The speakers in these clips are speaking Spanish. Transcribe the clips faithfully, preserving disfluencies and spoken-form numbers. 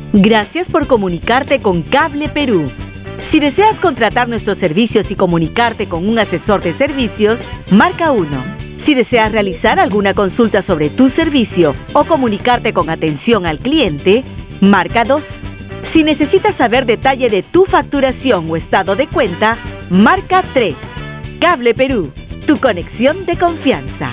Gracias por comunicarte con Cable Perú. Si deseas contratar nuestros servicios y comunicarte con un asesor de servicios, marca uno. Si deseas realizar alguna consulta sobre tu servicio o comunicarte con atención al cliente, marca dos. Si necesitas saber detalle de tu facturación o estado de cuenta, marca tres. Cable Perú, tu conexión de confianza.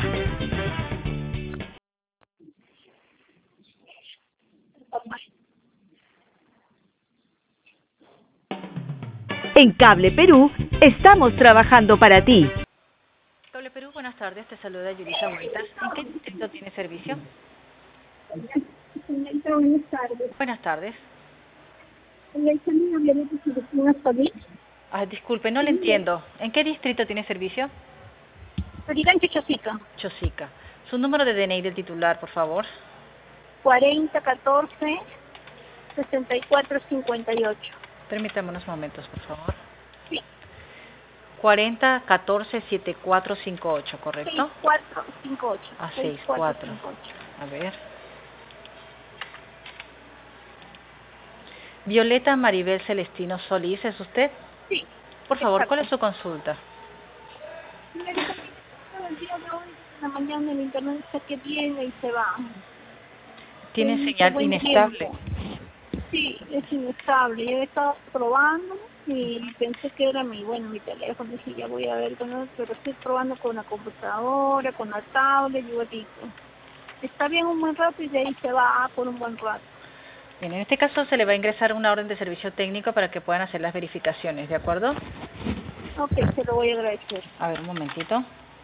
En Cable Perú, estamos trabajando para ti. Cable Perú, buenas tardes, te saluda Yulisa Huertas. ¿En qué distrito tiene servicio? Señorita, buenas tardes. Buenas tardes. Señorita, mi nombre es Filipina Solís. Ah, disculpe, no le entiendo. ¿En qué distrito tiene servicio? Origancho Chosica. Chosica. Su número de D N I del titular, por favor. cuarenta, catorce, sesenta y cuatro, cincuenta y ocho. Permítame unos momentos, por favor. Sí. cuarenta, catorce, setenta y cuatro, cincuenta y ocho, ¿correcto? seis cuatro cinco ocho. Ah, sesenta y cuatro. A ver. Violeta Maribel Celestino Solís, ¿es usted? Sí. Por favor, exacto. ¿cuál es su consulta? Señorita, el día de hoy, en la mañana, el internet dice que viene y se va. Tiene En señal buen inestable. tiempo. Sí, es inestable. Yo he estado probando y pensé que era mi, bueno, mi teléfono. Dije, ya voy a ver, ¿no? Pero estoy probando con la computadora, con la tablet, y igualito. Está bien un buen rato y de ahí se va por un buen rato. Bien, en este caso se le va a ingresar una orden de servicio técnico para que puedan hacer las verificaciones, ¿de acuerdo? Ok, se lo voy a agradecer. A ver, un momentito.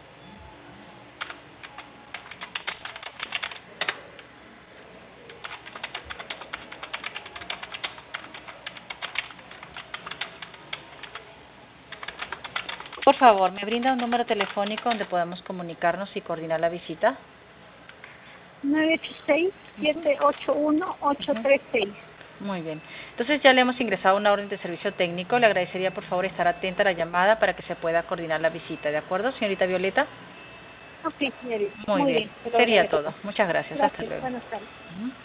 Por favor, ¿me brinda un número telefónico donde podamos comunicarnos y coordinar la visita? nueve ocho seis, siete ocho uno, ocho tres seis. Muy bien. Entonces ya le hemos ingresado una orden de servicio técnico. Le agradecería por favor estar atenta a la llamada para que se pueda coordinar la visita, ¿de acuerdo, señorita Violeta? Ok, señorita. Muy, Muy bien. bien. Se lo Sería agradezco. todo. Muchas gracias. Gracias. Hasta luego. Buenas tardes. Uh-huh.